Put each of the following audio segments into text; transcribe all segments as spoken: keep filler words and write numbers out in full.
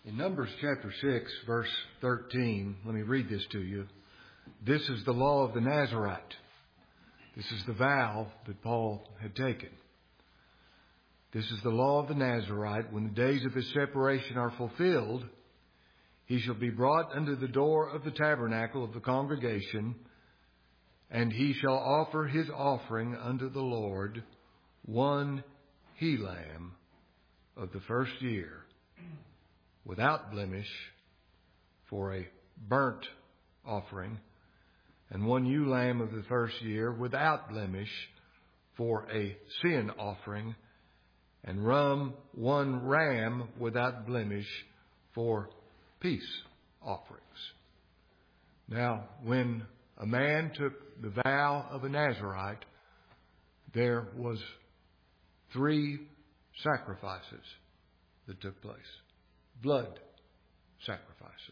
In Numbers chapter six, verse thirteen, let me read this to you. This is the law of the Nazarite. This is the vow that Paul had taken. This is the law of the Nazarite. When the days of his separation are fulfilled, he shall be brought unto the door of the tabernacle of the congregation, and he shall offer his offering unto the Lord, one he-lamb of the first year, without blemish, for a burnt offering, and one ewe lamb of the first year, without blemish, for a sin offering, and rum one ram without blemish for peace offerings. Now, when a man took the vow of a Nazarite, there was three sacrifices that took place. Blood sacrifices.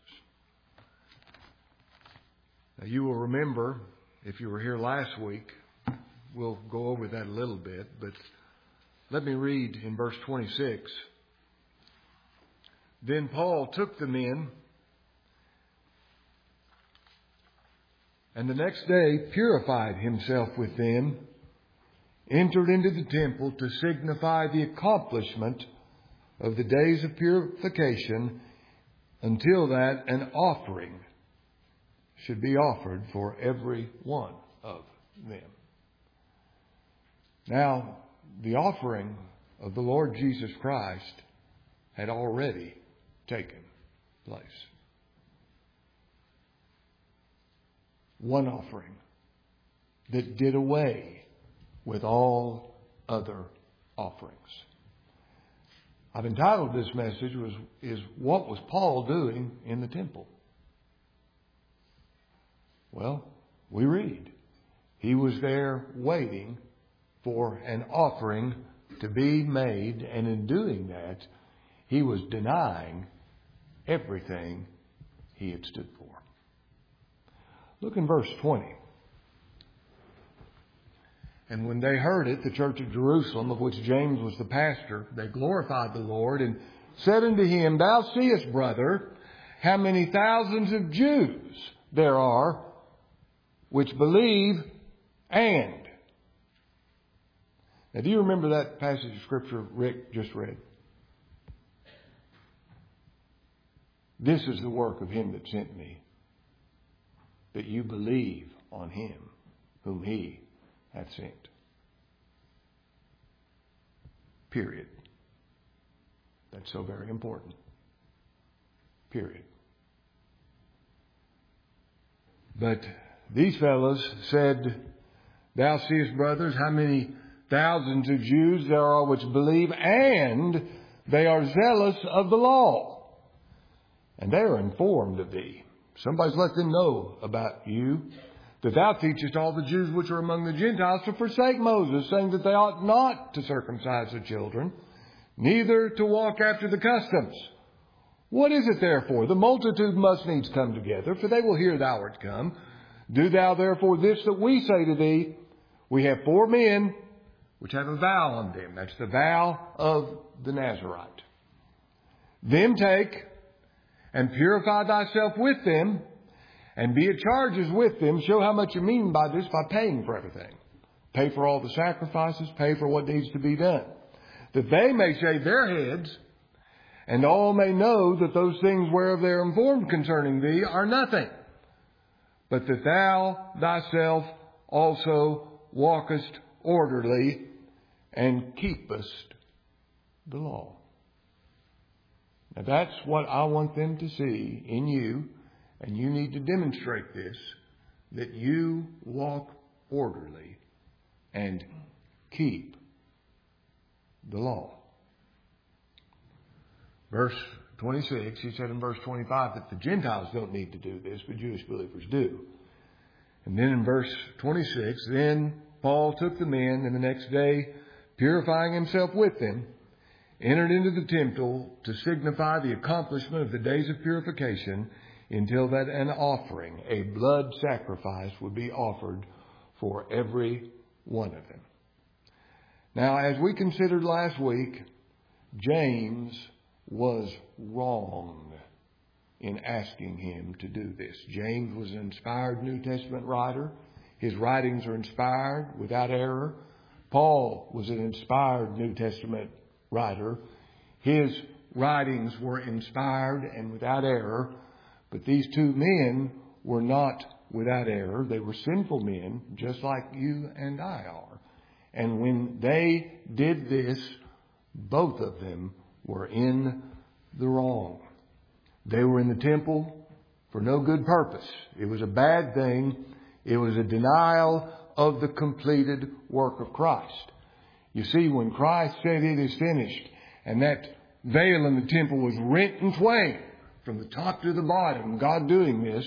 Now, you will remember, if you were here last week, we'll go over that a little bit, but let me read in verse twenty-six. Then Paul took the men, and the next day purified himself with them, entered into the temple to signify the accomplishment of the days of purification, until that an offering should be offered for every one of them. Now, the offering of the Lord Jesus Christ had already taken place. One offering that did away with all other offerings. I've entitled this message was is what was Paul doing in the temple? Well, we read he was there waiting for an offering to be made, and in doing that, he was denying everything he had stood for. Look in verse twenty. And when they heard it, the church of Jerusalem, of which James was the pastor, they glorified the Lord and said unto him, Thou seest, brother, how many thousands of Jews there are which believe and. Now, do you remember that passage of Scripture Rick just read? This is the work of him that sent me, that you believe on him whom he hath sent. Period. That's so very important. Period. But these fellows said, Thou seest, brothers, how many thousands of Jews there are which believe, and they are zealous of the law. And they are informed of thee. Somebody's let them know about you, that thou teachest all the Jews which are among the Gentiles to forsake Moses, saying that they ought not to circumcise the children, neither to walk after the customs. What is it therefore? The multitude must needs come together, for they will hear thou art come. Do thou therefore this that we say to thee. We have four men which have a vow on them. That's the vow of the Nazarite. Them take and purify thyself with them, and be at charges with them. Show how much you mean by this by paying for everything. Pay for all the sacrifices. Pay for what needs to be done. That they may shave their heads, and all may know that those things whereof they are informed concerning thee are nothing, but that thou thyself also walkest orderly and keepest the law. Now that's what I want them to see in you, and you need to demonstrate this, that you walk orderly and keep the law. Verse twenty-six, he said in verse twenty-five that the Gentiles don't need to do this, but Jewish believers do. And then in verse twenty-six, then Paul took the men, and the next day, purifying himself with them, entered into the temple to signify the accomplishment of the days of purification, until that an offering, a blood sacrifice, would be offered for every one of them. Now, as we considered last week, James was wrong in asking him to do this. James was an inspired New Testament writer. His writings are inspired without error. Paul was an inspired New Testament writer. His writings were inspired and without error. But these two men were not without error. They were sinful men, just like you and I are. And when they did this, both of them were in the wrong. They were in the temple for no good purpose. It was a bad thing. It was a denial of the completed work of Christ. You see, when Christ said it is finished, and that veil in the temple was rent in twain from the top to the bottom, God doing this,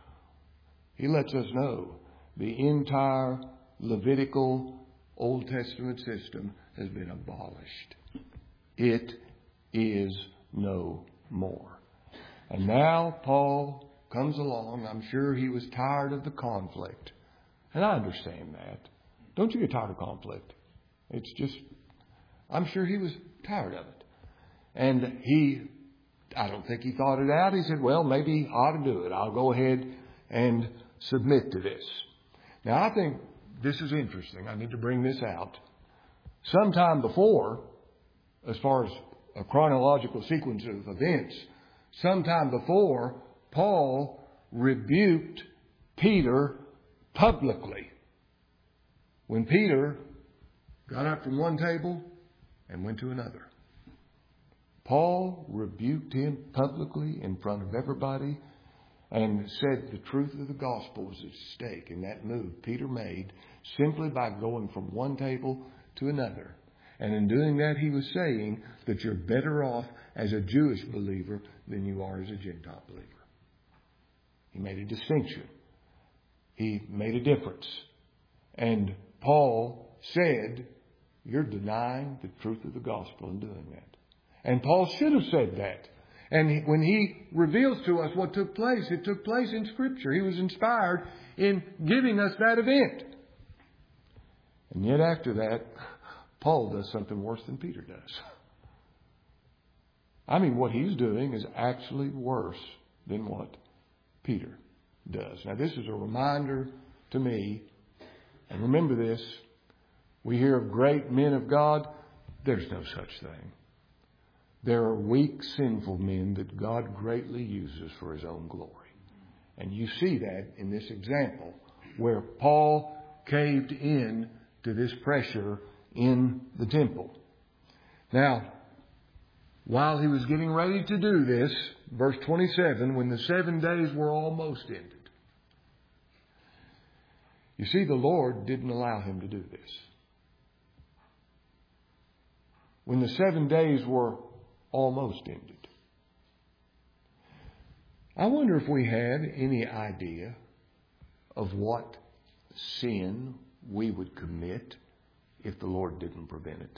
He lets us know the entire Levitical Old Testament system has been abolished. It is no more. And now Paul comes along. I'm sure he was tired of the conflict. And I understand that. Don't you get tired of conflict? It's just, I'm sure he was tired of it. And he, I don't think he thought it out. He said, well, maybe I ought to do it. I'll go ahead and submit to this. Now, I think this is interesting. I need to bring this out. Sometime before, as far as a chronological sequence of events, sometime before, Paul rebuked Peter publicly. When Peter got up from one table and went to another. Paul rebuked him publicly in front of everybody and said the truth of the gospel was at stake in that move Peter made simply by going from one table to another. And in doing that, he was saying that you're better off as a Jewish believer than you are as a Gentile believer. He made a distinction. He made a difference. And Paul said, you're denying the truth of the gospel in doing that. And Paul should have said that. And when he reveals to us what took place, it took place in Scripture. He was inspired in giving us that event. And yet after that, Paul does something worse than Peter does. I mean, what he's doing is actually worse than what Peter does. Now, this is a reminder to me, and remember this, we hear of great men of God. There's no such thing. There are weak, sinful men that God greatly uses for His own glory. And you see that in this example where Paul caved in to this pressure in the temple. Now, while he was getting ready to do this, verse twenty-seven, when the seven days were almost ended. You see, the Lord didn't allow him to do this. When the seven days were almost ended. I wonder if we had any idea of what sin we would commit if the Lord didn't prevent it.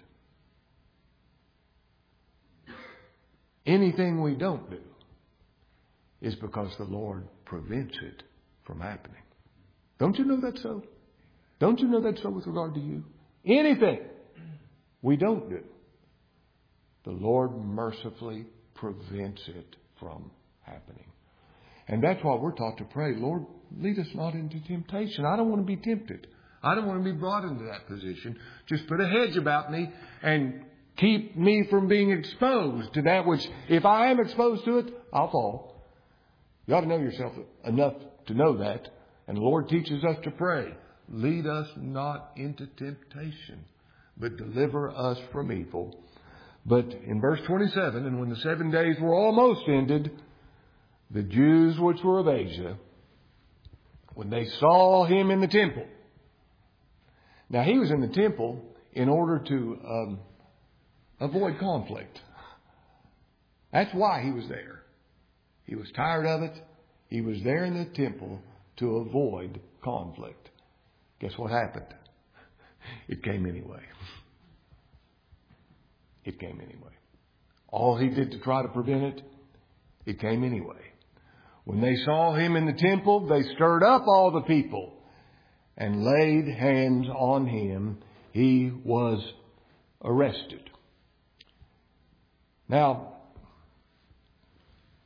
Anything we don't do is because the Lord prevents it from happening. Don't you know that's so? Don't you know that's so with regard to you? Anything we don't do, the Lord mercifully prevents it from happening. And that's why we're taught to pray, Lord, lead us not into temptation. I don't want to be tempted. I don't want to be brought into that position. Just put a hedge about me and keep me from being exposed to that which, if I am exposed to it, I'll fall. You ought to know yourself enough to know that. And the Lord teaches us to pray, lead us not into temptation, but deliver us from evil. But in verse twenty-seven, and when the seven days were almost ended, the Jews which were of Asia, when they saw him in the temple. Now, he was in the temple in order to um, avoid conflict. That's why he was there. He was tired of it. He was there in the temple to avoid conflict. Guess what happened? It came anyway. It came anyway. All he did to try to prevent it, it came anyway. When they saw him in the temple, they stirred up all the people and laid hands on him. He was arrested. Now,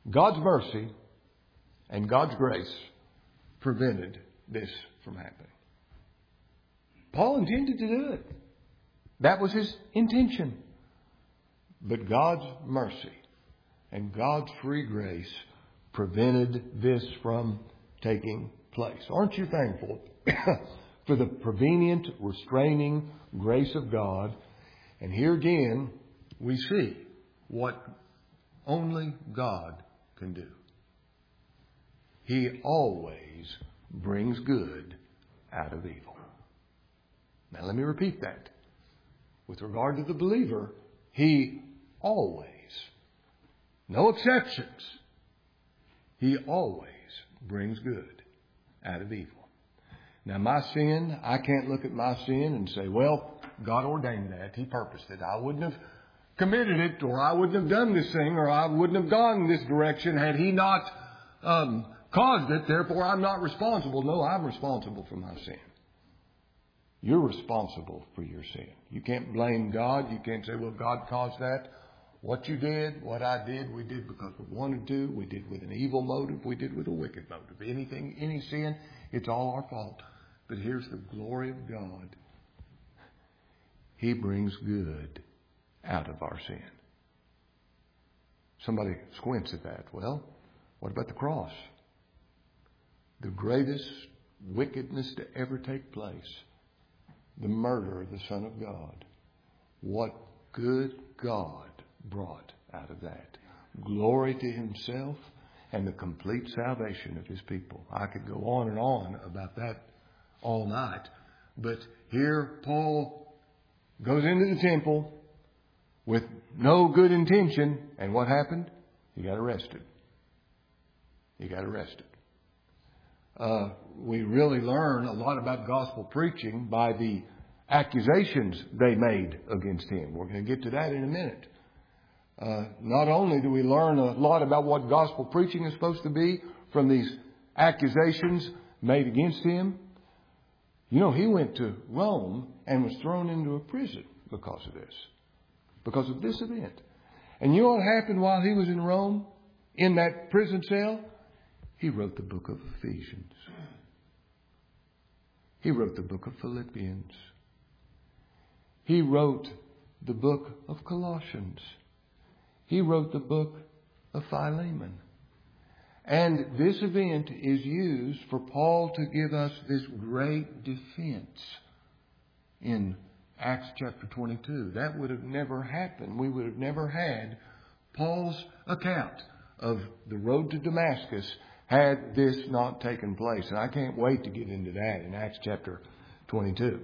God's mercy and God's grace prevented this from happening. Paul intended to do it. That was his intention. But God's mercy and God's free grace prevented this from taking place. Aren't you thankful for the prevenient, restraining grace of God? And here again, we see what only God can do. He always brings good out of evil. Now let me repeat that. With regard to the believer, He always, no exceptions, He always brings good out of evil. Now my sin, I can't look at my sin and say, well, God ordained that. He purposed it. I wouldn't have committed it, or I wouldn't have done this thing, or I wouldn't have gone this direction had He not um, caused it. Therefore, I'm not responsible. No, I'm responsible for my sin. You're responsible for your sin. You can't blame God. You can't say, well, God caused that. What you did, what I did, we did because we wanted to. We did with an evil motive. We did with a wicked motive. Anything, any sin, it's all our fault. But here's the glory of God. He brings good out of our sin. Somebody squints at that. Well, what about the cross? The greatest wickedness to ever take place. The murder of the Son of God. What good God brought out of that. Glory to Himself and the complete salvation of His people. I could go on and on about that all night. But here Paul goes into the temple with no good intention. And what happened? He got arrested. He got arrested. Uh, we really learn a lot about gospel preaching by the accusations they made against him. We're going to get to that in a minute. Uh, not only do we learn a lot about what gospel preaching is supposed to be from these accusations made against him. You know, he went to Rome and was thrown into a prison because of this. Because of this event. And you know what happened while he was in Rome? In that prison cell? He wrote the book of Ephesians. He wrote the book of Philippians. He wrote the book of Colossians. He wrote the book of Philemon. And this event is used for Paul to give us this great defense in Acts chapter twenty-two. That would have never happened. We would have never had Paul's account of the road to Damascus had this not taken place. And I can't wait to get into that in Acts chapter twenty-two.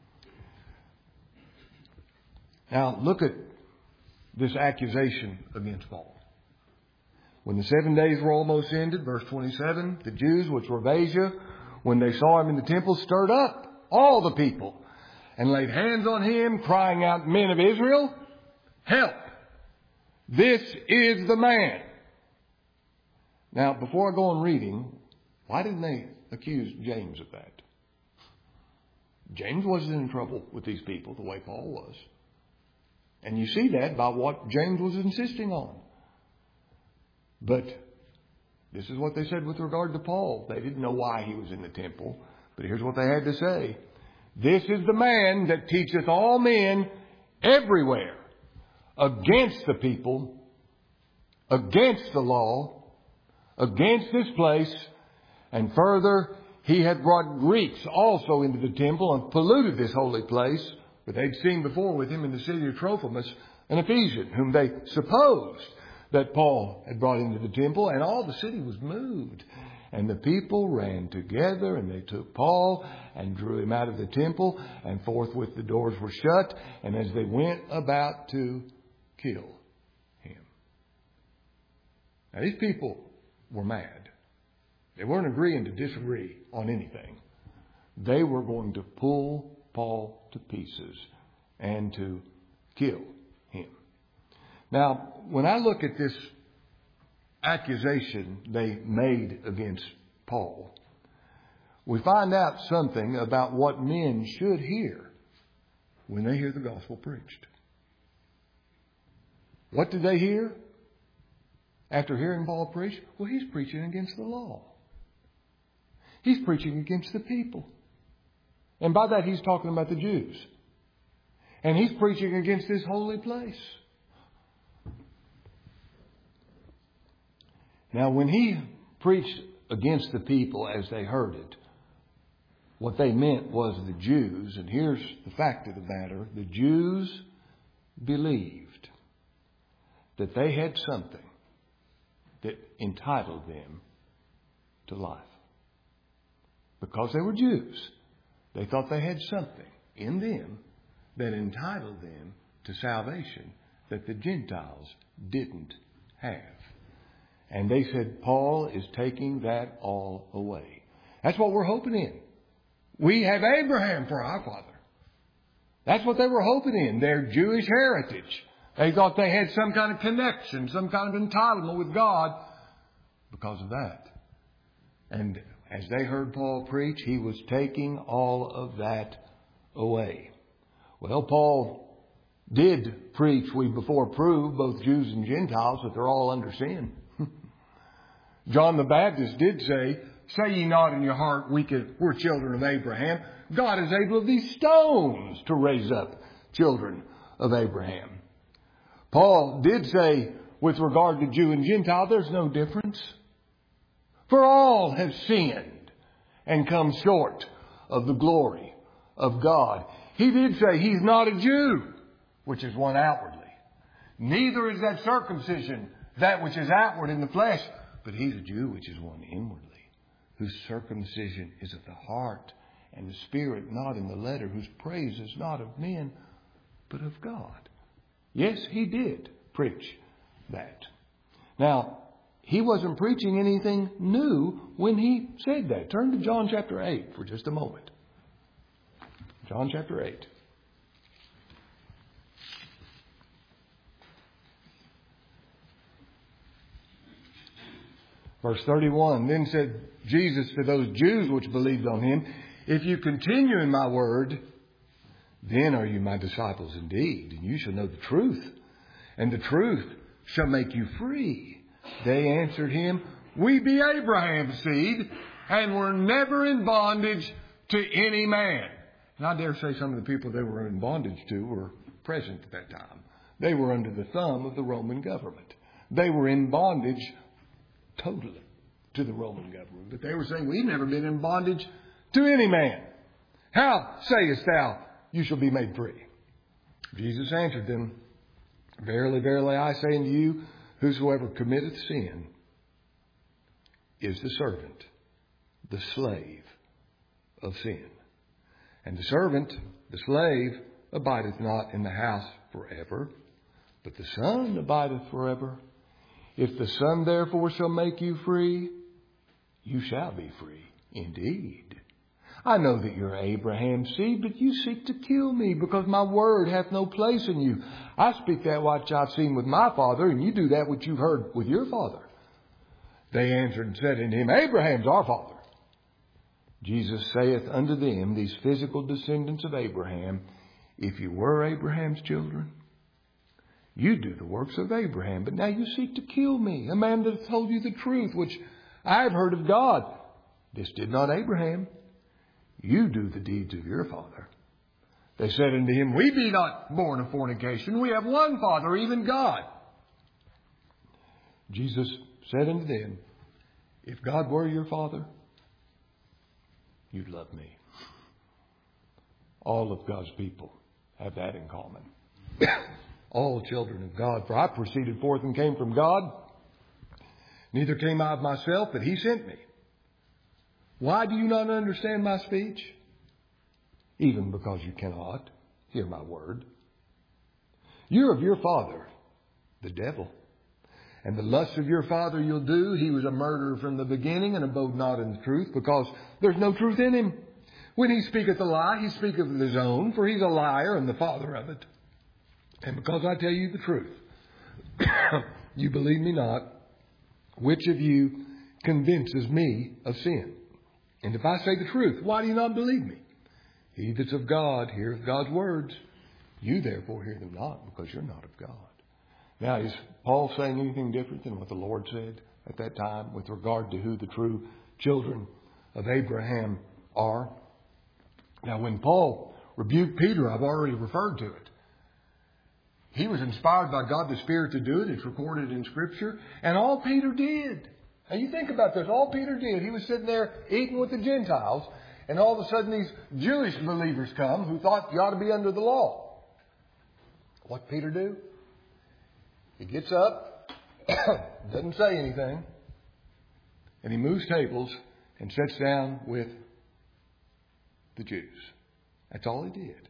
Now look at this accusation against Paul. When the seven days were almost ended, verse twenty-seven, the Jews which were of Asia, when they saw him in the temple, stirred up all the people and laid hands on him, crying out, Men of Israel, help! This is the man. Now, before I go on reading, why didn't they accuse James of that? James wasn't in trouble with these people the way Paul was. And you see that by what James was insisting on. But this is what they said with regard to Paul. They didn't know why he was in the temple. But here's what they had to say. This is the man that teacheth all men everywhere against the people, against the law, against this place, and further, he had brought Greeks also into the temple and polluted this holy place. But they'd seen before with him in the city of Trophimus an Ephesian, whom they supposed that Paul had brought into the temple, and all the city was moved. And the people ran together, and they took Paul and drew him out of the temple, and forthwith the doors were shut, and as they went about to kill him. Now these people were mad. They weren't agreeing to disagree on anything. They were going to pull Paul to pieces and to kill him. Now, when I look at this accusation they made against Paul, we find out something about what men should hear when they hear the gospel preached. What did they hear? after hearing Paul preach? Well, he's preaching against the law. He's preaching against the people. And by that he's talking about the Jews. And he's preaching against this holy place. Now, when he preached against the people as they heard it, what they meant was the Jews. And here's the fact of the matter. The Jews believed that they had something that entitled them to life. Because they were Jews, they thought they had something in them that entitled them to salvation that the Gentiles didn't have. And they said, Paul is taking that all away. That's what we're hoping in. We have Abraham for our father. That's what they were hoping in, their Jewish heritage. They thought they had some kind of connection, some kind of entitlement with God because of that. And as they heard Paul preach, he was taking all of that away. Well, Paul did preach, we before proved, both Jews and Gentiles, that they're all under sin. John the Baptist did say, say ye not in your heart, we could, we're children of Abraham. God is able of these stones to raise up children of Abraham. Paul did say, with regard to Jew and Gentile, there's no difference. For all have sinned and come short of the glory of God. He did say he's not a Jew, which is one outwardly. Neither is that circumcision that which is outward in the flesh, but he's a Jew, which is one inwardly, whose circumcision is of the heart and the spirit, not in the letter, whose praise is not of men, but of God. Yes, he did preach that. Now, he wasn't preaching anything new when he said that. Turn to John chapter eight for just a moment. John chapter eight. Verse thirty-one, then said Jesus to those Jews which believed on him, if you continue in my word, then are you my disciples indeed, and you shall know the truth, and the truth shall make you free. They answered him, we be Abraham's seed, and were never in bondage to any man. And I dare say some of the people they were in bondage to were present at that time. They were under the thumb of the Roman government. They were in bondage totally to the Roman government. But they were saying, we've never been in bondage to any man. How sayest thou, you shall be made free? Jesus answered them, verily, verily, I say unto you, whosoever committeth sin is the servant, the slave of sin. And the servant, the slave, abideth not in the house forever, but the Son abideth forever. If the Son therefore shall make you free, you shall be free indeed. I know that you're Abraham's seed, but you seek to kill me, because my word hath no place in you. I speak that which I've seen with my father, and you do that which you've heard with your father. They answered and said unto him, Abraham's our father. Jesus saith unto them, these physical descendants of Abraham, if you were Abraham's children, you do the works of Abraham. But now you seek to kill me, a man that hath told you the truth, which I have heard of God. This did not Abraham. You do the deeds of your father. They said unto him, we be not born of fornication. We have one Father, even God. Jesus said unto them, if God were your father, you'd love me. All of God's people have that in common. All children of God. For I proceeded forth and came from God. Neither came I of myself, but he sent me. Why do you not understand my speech? Even because you cannot hear my word. You're of your father, the devil. And the lusts of your father you'll do. He was a murderer from the beginning and abode not in the truth, because there's no truth in him. When he speaketh a lie, he speaketh of his own, for he's a liar and the father of it. And because I tell you the truth, you believe me not. Which of you convinces me of sin? And if I say the truth, why do you not believe me? He that's of God heareth God's words. You therefore hear them not, because you're not of God. Now, is Paul saying anything different than what the Lord said at that time with regard to who the true children of Abraham are? Now, when Paul rebuked Peter, I've already referred to it. He was inspired by God the Spirit to do it. It's recorded in Scripture. And all Peter did. Now, you think about this. All Peter did, he was sitting there eating with the Gentiles. And all of a sudden these Jewish believers come who thought you ought to be under the law. What Peter do? He gets up, doesn't say anything, and he moves tables and sits down with the Jews. That's all he did.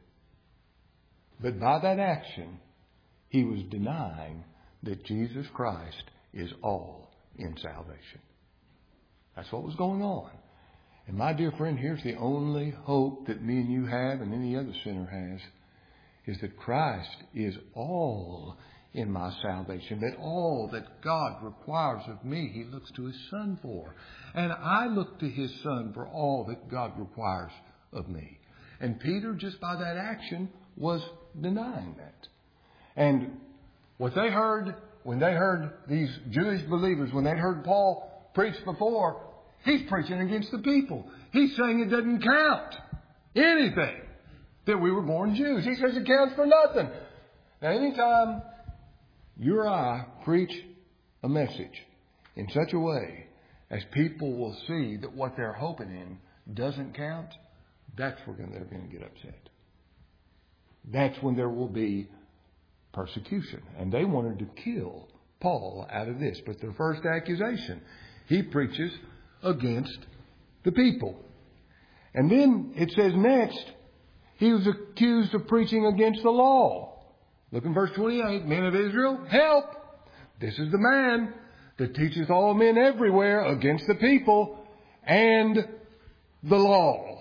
But by that action, he was denying that Jesus Christ is all in salvation. That's what was going on. And my dear friend, here's the only hope that me and you have and any other sinner has, is that Christ is all in my salvation, that all that God requires of me, He looks to His Son for. And I look to His Son for all that God requires of me. And Peter, just by that action, was denying that. And what they heard, when they heard these Jewish believers, when they heard Paul preach before, he's preaching against the people. He's saying it doesn't count anything that we were born Jews. He says it counts for nothing. Now, anytime you or I preach a message in such a way as people will see that what they're hoping in doesn't count, that's when they're going to get upset. That's when there will be persecution. And they wanted to kill Paul out of this. But their first accusation, he preaches against the people. And then it says next, he was accused of preaching against the law. Look in verse twenty-eight. Men of Israel, help! This is the man that teacheth all men everywhere against the people and the law.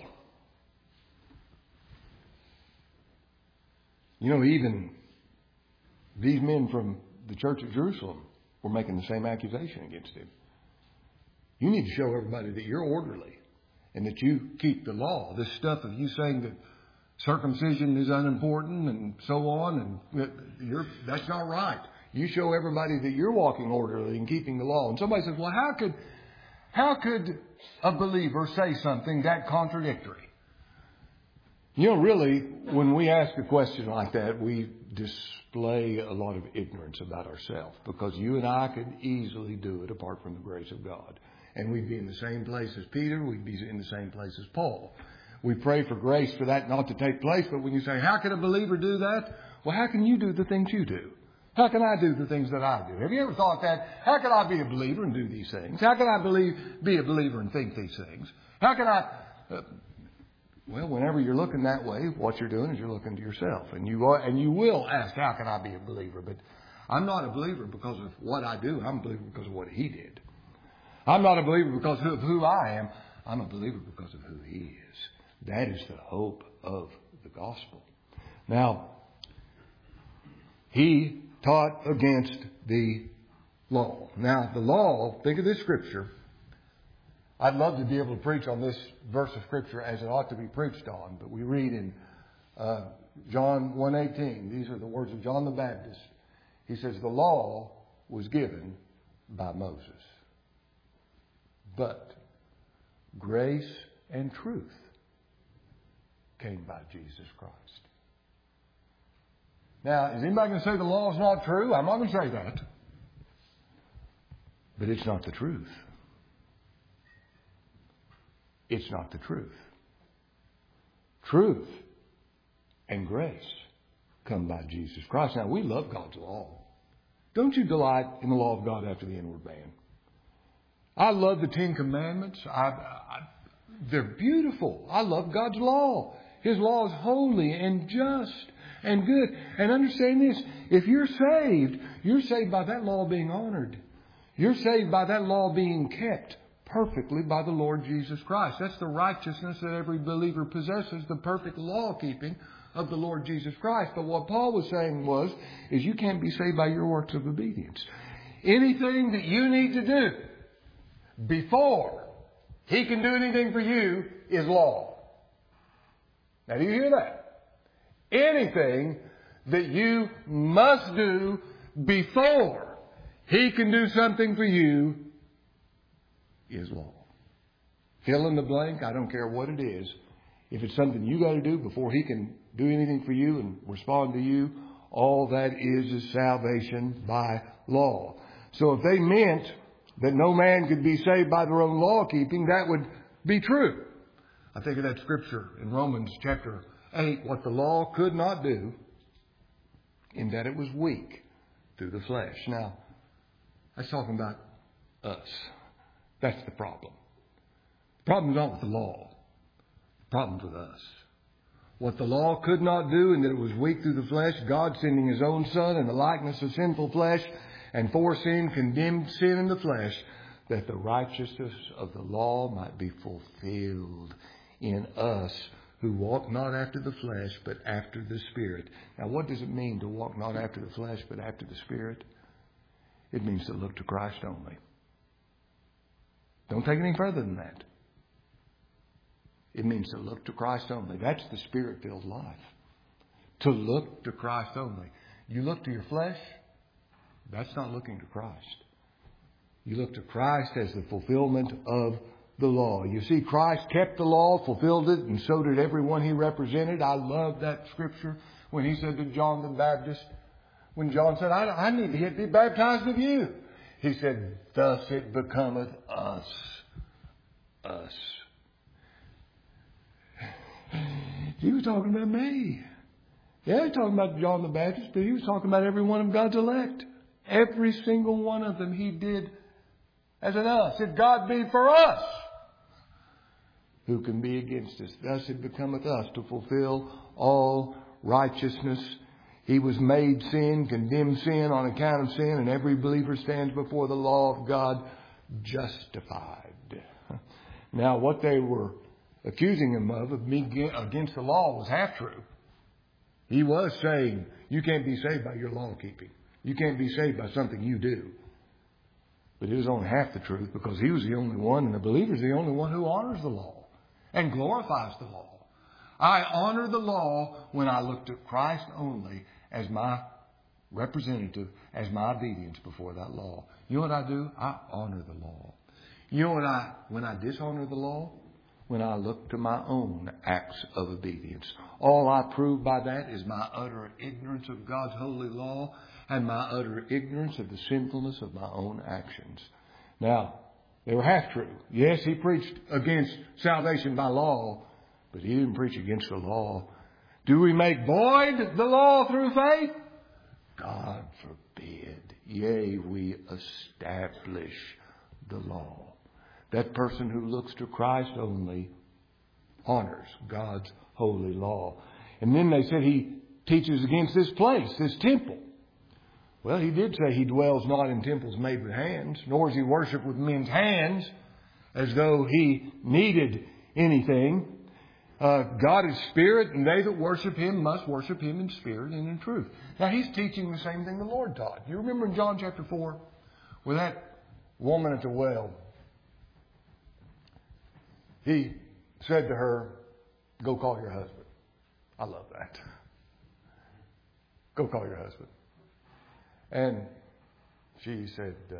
You know, even these men from the church of Jerusalem were making the same accusation against him. You need to show everybody that you're orderly and that you keep the law. This stuff of you saying that circumcision is unimportant and so on, and you're, that's not right. You show everybody that you're walking orderly and keeping the law. And somebody says, well, how could, how could a believer say something that contradictory? You know, really, when we ask a question like that, we display a lot of ignorance about ourselves, because you and I could easily do it apart from the grace of God. And we'd be in the same place as Peter. We'd be in the same place as Paul. We pray for grace for that not to take place. But when you say, how can a believer do that? Well, how can you do the things you do? How can I do the things that I do? Have you ever thought that? How can I be a believer and do these things? How can I believe, be a believer and think these things? How can I... Uh, well, whenever you're looking that way, what you're doing is you're looking to yourself. And you are, and you will ask, how can I be a believer? But I'm not a believer because of what I do. I'm a believer because of what He did. I'm not a believer because of who I am. I'm a believer because of who He is. That is the hope of the gospel. Now, he taught against the law. Now, the law, think of this scripture. I'd love to be able to preach on this verse of scripture as it ought to be preached on. But we read in uh, John one eighteen. These are the words of John the Baptist. He says, the law was given by Moses, but grace and truth came by Jesus Christ. Now, is anybody going to say the law is not true? I'm not going to say that. But it's not the truth. It's not the truth. Truth and grace come by Jesus Christ. Now, we love God's law. Don't you delight in the law of God after the inward man? I love the Ten Commandments. I, I, they're beautiful. I love God's law. His law is holy and just and good. And understand this, if you're saved, you're saved by that law being honored. You're saved by that law being kept perfectly by the Lord Jesus Christ. That's the righteousness that every believer possesses, the perfect law keeping of the Lord Jesus Christ. But what Paul was saying was, is you can't be saved by your works of obedience. Anything that you need to do before He can do anything for you is law. Now, do you hear that? Anything that you must do before He can do something for you is law. Fill in the blank. I don't care what it is. If it's something you got to do before He can do anything for you and respond to you, all that is is salvation by law. So if they meant that no man could be saved by their own law keeping, that would be true. I think of that scripture in Romans chapter eight, what the law could not do, in that it was weak through the flesh. Now, that's talking about us. That's the problem. The problem's not with the law. The problem's with us. What the law could not do, in that it was weak through the flesh, God sending His own Son in the likeness of sinful flesh, and for sin condemned sin in the flesh, that the righteousness of the law might be fulfilled in us who walk not after the flesh, but after the Spirit. Now, what does it mean to walk not after the flesh, but after the Spirit? It means to look to Christ only. Don't take it any further than that. It means to look to Christ only. That's the Spirit-filled life. To look to Christ only. You look to your flesh, that's not looking to Christ. You look to Christ as the fulfillment of the law. You see, Christ kept the law, fulfilled it, and so did everyone He represented. I love that scripture when He said to John the Baptist, when John said, I, I need to be baptized of you. He said, thus it becometh us. Us. He was talking about me. Yeah, he was talking about John the Baptist, but He was talking about every one of God's elect. Every single one of them He did as an us. If God be for us, who can be against us? Thus it becometh us to fulfill all righteousness. He was made sin, condemned sin on account of sin, and every believer stands before the law of God justified. Now, what they were accusing Him of, of being against the law, was half true. He was saying, you can't be saved by your law keeping. You can't be saved by something you do. But it was only half the truth, because He was the only one, and the believer is the only one who honors the law and glorifies the law. I honor the law when I look to Christ only as my representative, as my obedience before that law. You know what I do? I honor the law. You know what I, when I dishonor the law? When I look to my own acts of obedience. All I prove by that is my utter ignorance of God's holy law and my utter ignorance of the sinfulness of my own actions. Now, they were half true. Yes, He preached against salvation by law, but He didn't preach against the law. Do we make void the law through faith? God forbid. Yea, we establish the law. That person who looks to Christ only honors God's holy law. And then they said He teaches against this place, this temple. Well, He did say He dwells not in temples made with hands, nor is He worshipped with men's hands, as though He needed anything. Uh, God is Spirit, and they that worship Him must worship Him in spirit and in truth. Now, He's teaching the same thing the Lord taught. You remember in John chapter four, where that woman at the well, He said to her, go call your husband. I love that. Go call your husband. And she said, uh,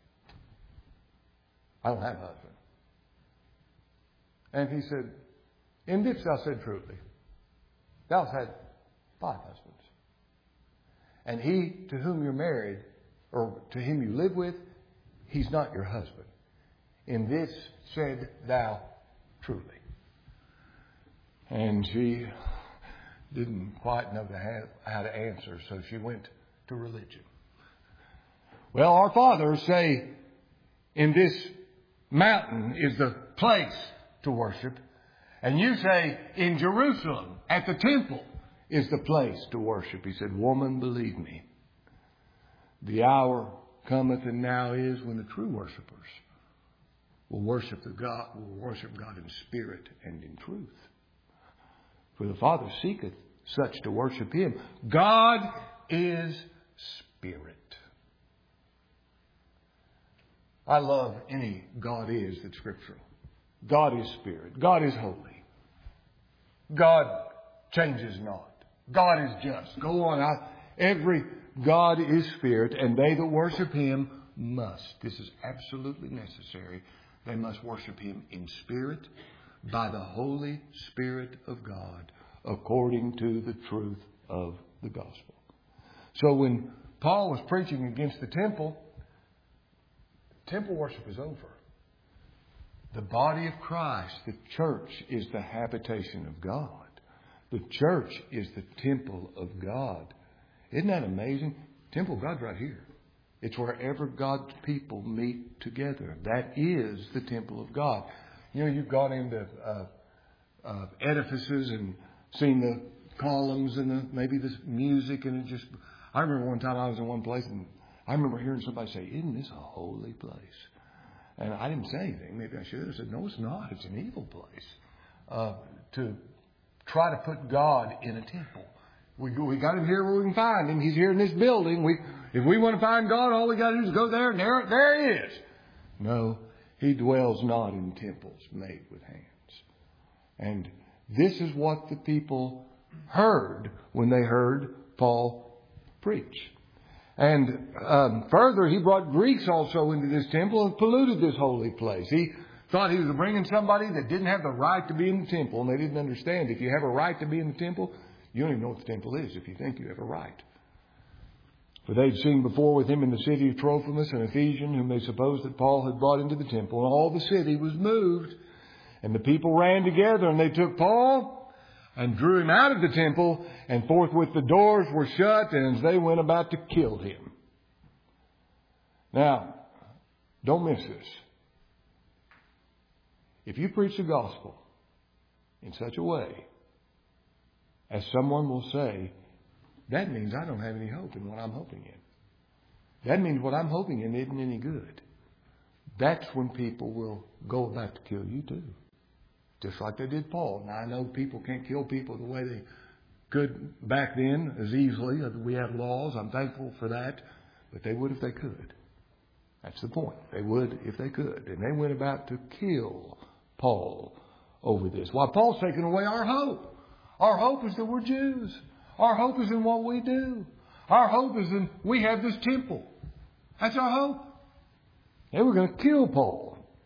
I don't have a husband. And he said, in this thou said truly, thou hast had five husbands. And he to whom you're married, or to him you live with, he's not your husband. In this said thou truly. And she didn't quite know to have, how to answer, so she went to religion. Well, our fathers say in this mountain is the place to worship. And you say in Jerusalem at the temple is the place to worship. He said, woman, believe me, the hour cometh and now is when the true worshipers will worship the God, will worship God in spirit and in truth. For the Father seeketh such to worship Him. God is spirit. I love any God is that's scriptural. God is spirit. God is holy. God changes not. God is just. Go on. I, every God is spirit, and they that worship Him must. This is absolutely necessary. They must worship Him in spirit, by the Holy Spirit of God, according to the truth of the gospel. So when Paul was preaching against the temple, temple worship is over. The body of Christ, the church, is the habitation of God. The church is the temple of God. Isn't that amazing? Temple of God's right here. It's wherever God's people meet together. That is the temple of God. You know, you've gone into uh, uh, edifices and seen the columns and the, maybe this music, and it just... I remember one time I was in one place and I remember hearing somebody say, "Isn't this a holy place?" And I didn't say anything. Maybe I should have said, "No, it's not. It's an evil place." Uh, to try to put God in a temple. We we got Him here where we can find Him. He's here in this building. We if we want to find God, all we got to do is go there, and there, there He is. No, He dwells not in temples made with hands. And this is what the people heard when they heard Paul preach. And um, further, he brought Greeks also into this temple and polluted this holy place. He thought he was bringing somebody that didn't have the right to be in the temple, and they didn't understand. If you have a right to be in the temple, you don't even know what the temple is if you think you have a right. For they'd seen before with him in the city of Trophimus, an Ephesian, whom they supposed that Paul had brought into the temple. And all the city was moved. And the people ran together, and they took Paul and drew him out of the temple. And forthwith the doors were shut, and as they went about to kill him. Now, don't miss this. If you preach the gospel in such a way as someone will say, that means I don't have any hope in what I'm hoping in. That means what I'm hoping in isn't any good. That's when people will go about to kill you too. Just like they did Paul. Now I know people can't kill people the way they could back then as easily. We have laws. I'm thankful for that. But they would if they could. That's the point. They would if they could. And they went about to kill Paul over this. Why, Paul's taken away our hope. Our hope is that we're Jews. Our hope is in what we do. Our hope is in we have this temple. That's our hope. They were going to kill Paul.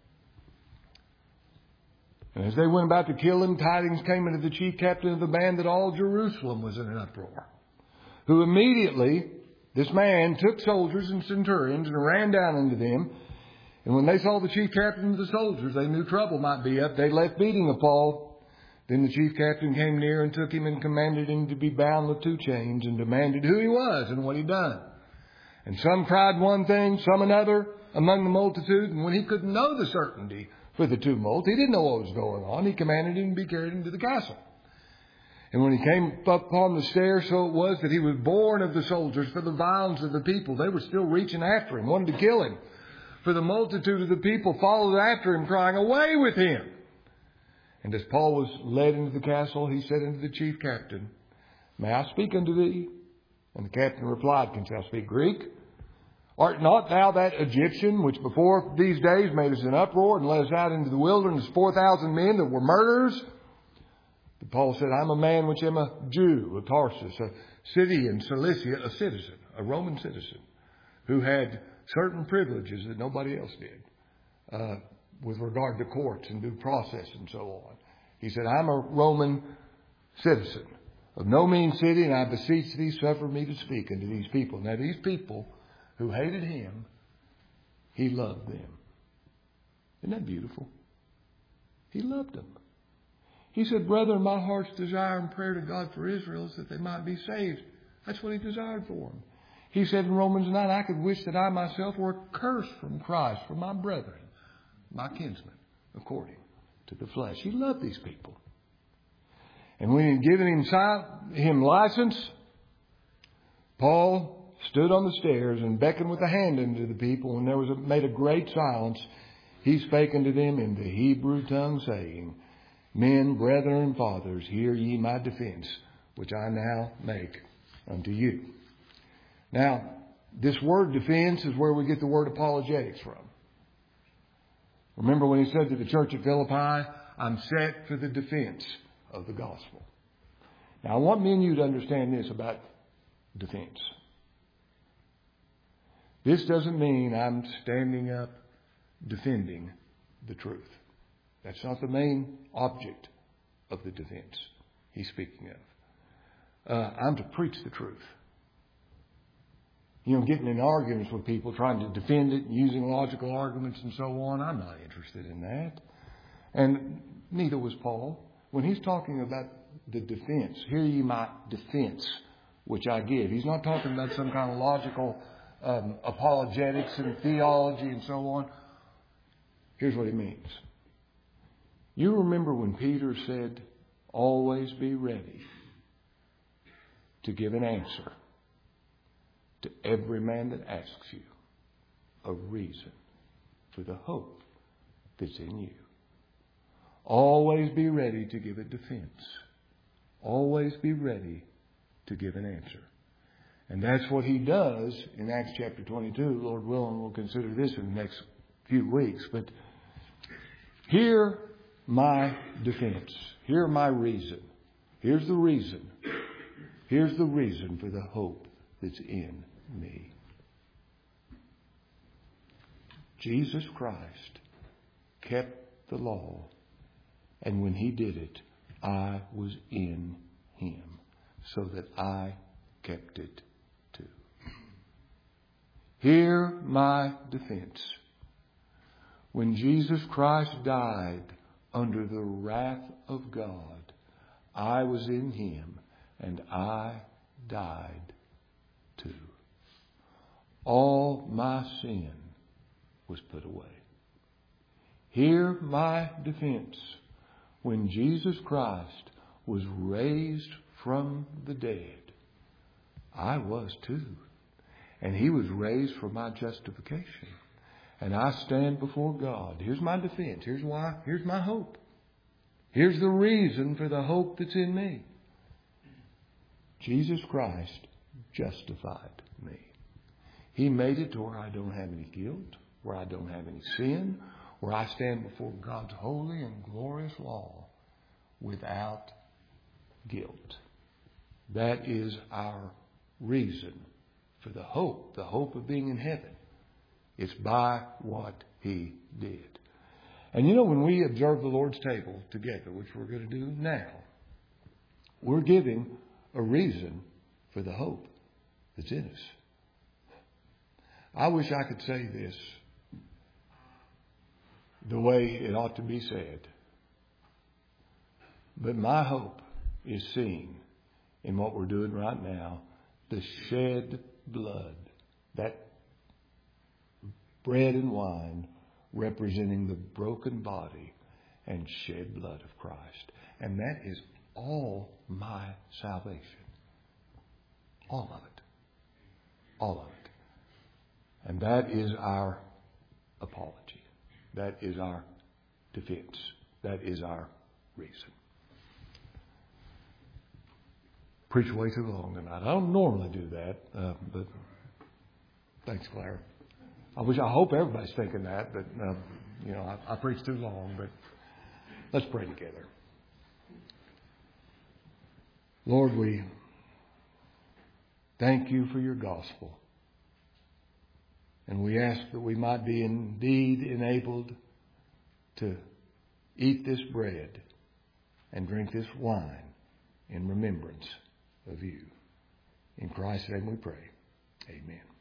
And as they went about to kill him, tidings came into the chief captain of the band that all Jerusalem was in an uproar. Who immediately, this man took soldiers and centurions and ran down into them. And when they saw the chief captain of the soldiers, they knew trouble might be up. They left beating of Paul. Then the chief captain came near and took him and commanded him to be bound with two chains and demanded who he was and what he'd done. And some cried one thing, some another among the multitude. And when he couldn't know the certainty for the tumult, he didn't know what was going on, he commanded him to be carried into the castle. And when he came up upon the stairs, so it was that he was borne of the soldiers for the violence of the people. They were still reaching after him, wanted to kill him. For the multitude of the people followed after him, crying, "Away with him!" And as Paul was led into the castle, he said unto the chief captain, "May I speak unto thee?" And the captain replied, "Canst thou speak Greek? Art not thou that Egyptian, which before these days made us an uproar and led us out into the wilderness, four thousand men that were murderers?" But Paul said, "I'm a man which am a Jew of Tarsus, a city in Cilicia, a citizen, a Roman citizen, who had certain privileges that nobody else did, uh, with regard to courts and due process and so on." He said, "I'm a Roman citizen of no mean city, and I beseech thee, suffer me to speak unto these people." Now these people who hated him, he loved them. Isn't that beautiful? He loved them. He said, "Brethren, my heart's desire and prayer to God for Israel is that they might be saved." That's what he desired for them. He said in Romans nine, "I could wish that I myself were cursed from Christ for my brethren, my kinsmen, according to the flesh." He loved these people. And when he had given him, him license, Paul stood on the stairs and beckoned with the hand unto the people. And there was a, made a great silence. He spake unto them in the Hebrew tongue, saying, "Men, brethren, and fathers, hear ye my defense, which I now make unto you." Now, this word defense is where we get the word apologetics from. Remember when he said to the church at Philippi, "I'm set for the defense of the gospel." Now, I want me and you to understand this about defense. This doesn't mean I'm standing up defending the truth. That's not the main object of the defense he's speaking of. Uh, I'm to preach the truth. You know, getting in arguments with people, trying to defend it, using logical arguments and so on, I'm not interested in that. And neither was Paul. When he's talking about the defense, hear ye my defense, which I give. He's not talking about some kind of logical um, apologetics and theology and so on. Here's what he means. You remember when Peter said, always be ready to give an answer to every man that asks you a reason for the hope that's in you. Always be ready to give a defense. Always be ready to give an answer. And that's what he does in Acts chapter twenty-two. Lord willing, we'll consider this in the next few weeks. But hear my defense. Hear my reason. Here's the reason. Here's the reason for the hope that's in me. Jesus Christ kept the law, and when he did it, I was in him, so that I kept it too. Hear my defense. When Jesus Christ died under the wrath of God, I was in him, and I died too. All my sin was put away. Hear my defense. When Jesus Christ was raised from the dead, I was too. And he was raised for my justification. And I stand before God. Here's my defense. Here's why. Here's my hope. Here's the reason for the hope that's in me. Jesus Christ justified me. He made it to where I don't have any guilt, where I don't have any sin, where I stand before God's holy and glorious law without guilt. That is our reason for the hope, the hope of being in heaven. It's by what he did. And you know, when we observe the Lord's table together, which we're going to do now, we're giving a reason for the hope that's in us. I wish I could say this the way it ought to be said. But my hope is seen in what we're doing right now, the shed blood, that bread and wine representing the broken body and shed blood of Christ. And that is all my salvation. All of it. All of it. And that is our apology. That is our defense. That is our reason. Preach way too long tonight. I don't normally do that, uh, but thanks, Claire. I wish, I hope everybody's thinking that, but uh, you know, I, I preach too long. But let's pray together. Lord, we thank you for your gospel. And we ask that we might be indeed enabled to eat this bread and drink this wine in remembrance of you. In Christ's name we pray. Amen.